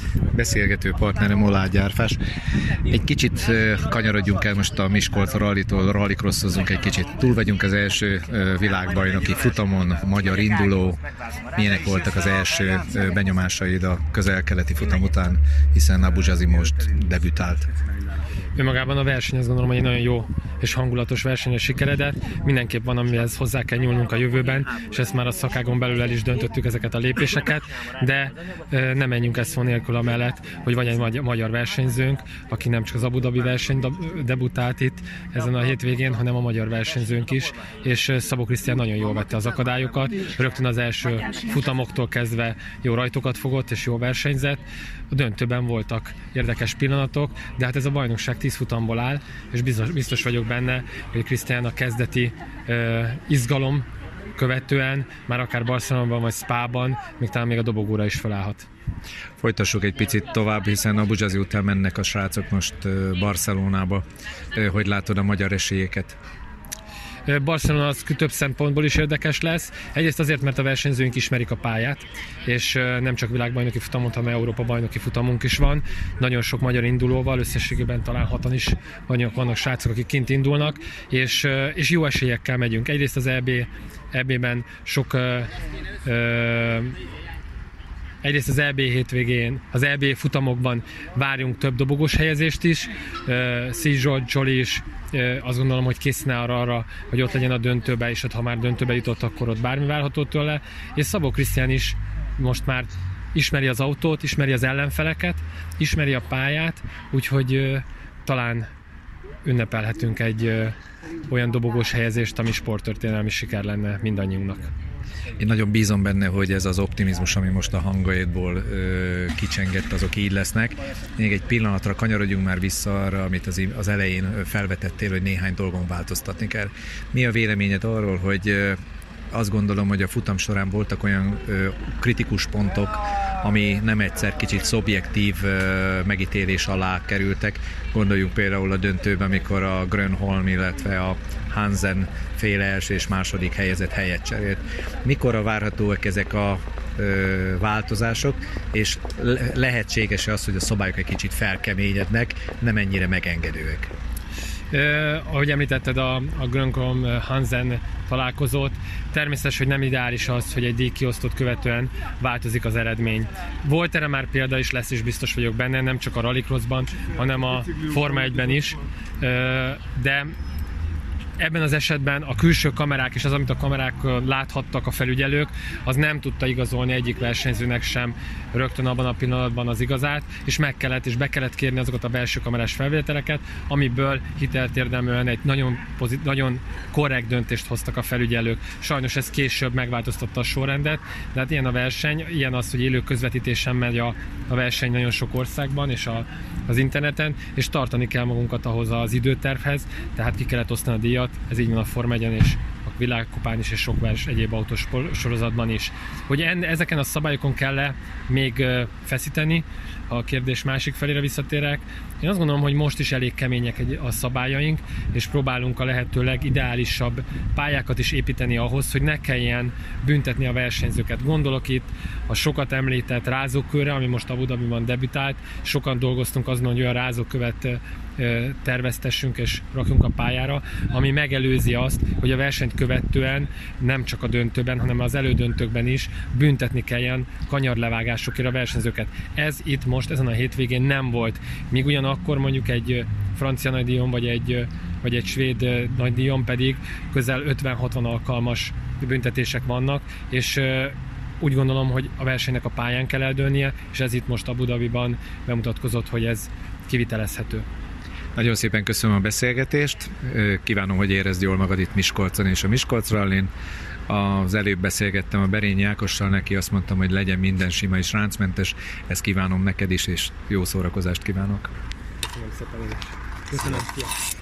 beszélgető partnerem Oláh Gyárfás. Egy kicsit kanyarodjunk el most a Miskolc rallitól, rallycrossozzunk egy kicsit. Túl vagyunk az első világbajnoki futamon, magyar induló. Milyenek voltak az első benyomásaid a közel-keleti futam után, hiszen Abu Jazi most debütált? Önmagában a verseny, azt gondolom, hogy egy nagyon jó és hangulatos versenyes sikeredett. Mindenképp van, amihez hozzá kell nyúlnunk a jövőben, és ezt már a szakágon belül el is döntöttük ezeket a lépéseket, de nem menjünk ezt szó nélkül amellett, hogy van egy magyar versenyzőnk, aki nem csak az Abu Dhabi verseny debütált itt ezen a hétvégén, hanem a magyar versenyzőnk is, és Szabó Krisztián nagyon jól vette az akadályokat, rögtön az első futamoktól kezdve jó rajtokat fogott és jó versenyzett. A döntőben voltak érdekes pillanatok, de hát ez a bajnokság 10 futamból áll, és biztos vagyok benne, hogy Krisztián a kezdeti izgalom követően, már akár Barcelonában vagy Spában, még a dobogóra is felállhat. Folytassuk egy picit tovább, hiszen Abu Jazi után mennek a srácok most Barcelonába. Hogy látod a magyar esélyeket? Barcelona az több szempontból is érdekes lesz. Egyrészt azért, mert a versenyzőink ismerik a pályát, és nem csak világbajnoki futamon, hanem Európa bajnoki futamunk is van. Nagyon sok magyar indulóval, összességében talán 6-an is vannak srácok, akik kint indulnak, és jó esélyekkel megyünk. Egyrészt az EB-ben sok... Egyrészt az EB hétvégén, az EB futamokban várjunk több dobogós helyezést is. Szii Zsoli is azt gondolom, hogy készen áll arra, hogy ott legyen a döntőbe, és ha már döntőbe jutott, akkor ott bármi várható tőle. És Szabó Krisztián is most már ismeri az autót, ismeri az ellenfeleket, ismeri a pályát, úgyhogy talán ünnepelhetünk egy olyan dobogós helyezést, ami sporttörténelmi siker lenne mindannyiunknak. Én nagyon bízom benne, hogy ez az optimizmus, ami most a hangaidból kicsengett, azok így lesznek. Még egy pillanatra kanyarodjunk már vissza arra, amit az elején felvetettél, hogy néhány dolgon változtatni kell. Mi a véleményed arról, hogy azt gondolom, hogy a futam során voltak olyan kritikus pontok, ami nem egyszer kicsit szubjektív megítélés alá kerültek. Gondoljunk például a döntőben, amikor a Grönholm, illetve a Hansen féle első és második helyezett helyet cserélt. Mikorra várhatóak ezek a változások, és lehetséges-e az, hogy a szabályok egy kicsit felkeményednek, nem ennyire megengedőek? Ahogy említetted a Grönholm-Hansen találkozót, természetes, hogy nem ideális az, hogy egy díjkiosztót követően változik az eredmény. Volt erre már példa is, lesz is, biztos vagyok benne, nem csak a rallycrossban, hanem a Forma 1-ben is, de ebben az esetben a külső kamerák és az, amit a kamerák láthattak, a felügyelők, az nem tudta igazolni egyik versenyzőnek sem rögtön abban a pillanatban az igazát, és be kellett kérni azokat a belső kamerás felvételeket, amiből hitelt érdemlően egy nagyon korrekt döntést hoztak a felügyelők. Sajnos ez később megváltoztatta a sorrendet, de hát ilyen a verseny, ilyen az, hogy élő közvetítésen megy a verseny nagyon sok országban és az interneten, és tartani kell magunkat ahhoz az időtervhez, tehát ki kellett osztani a díjat, ez így van a Forma 1-en és a világkupán is, és sok egyéb autós sorozatban is. Hogy ezeken a szabályokon kell még feszíteni, a kérdés másik felére visszatérek. Én azt gondolom, hogy most is elég kemények a szabályaink, és próbálunk a lehető legideálisabb pályákat is építeni ahhoz, hogy ne kelljen büntetni a versenyzőket. Gondolok itt a sokat említett rázókörre, ami most Abu Dhabiban debütált. Sokan dolgoztunk azon, hogy olyan rázókövet terveztessünk és rakjunk a pályára, ami megelőzi azt, hogy a versenyt követően nem csak a döntőben, hanem az elődöntőkben is büntetni kelljen kanyarlevágásokért a versenyzőket. Ez itt most ezen a hétvégén nem volt. Míg ugyanakkor mondjuk egy francia nagydíjon vagy egy svéd nagydíjon pedig közel 50-60 alkalmas büntetések vannak, és úgy gondolom, hogy a versenynek a pályán kell eldőlnie, és ez itt most Abu Dhabiban bemutatkozott, hogy ez kivitelezhető. Nagyon szépen köszönöm a beszélgetést, kívánom, hogy érezd jól magad itt Miskolcon és a Miskolc Rallyn. Az előbb beszélgettem a Berényi Ákossal, neki azt mondtam, hogy legyen minden sima és ráncmentes, ezt kívánom neked is, és jó szórakozást kívánok. Köszönöm szépen. Köszönöm.